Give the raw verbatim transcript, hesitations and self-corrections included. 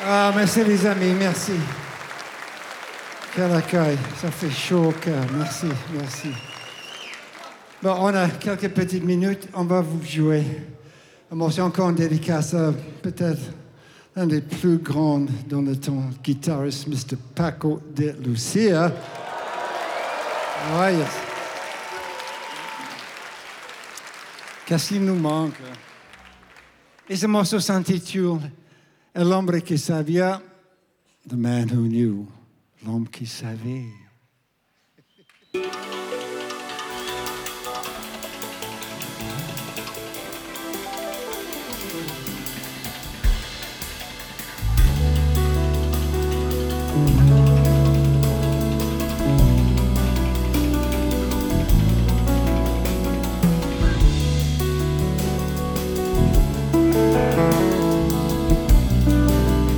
Ah, merci les amis, merci. Quel accueil, ça fait chaud au cœur. Merci, merci. Bon, on a quelques petites minutes, on va vous jouer. Bon, c'est encore une dédicace à peut-être l'un des plus grands dans le temps, guitariste mister Paco de Lucia. Oh, yes. Qu'est-ce qui nous manque? Et ce morceau s'intitule « L'homme qui savait », The Man Who Knew, l'homme qui savait.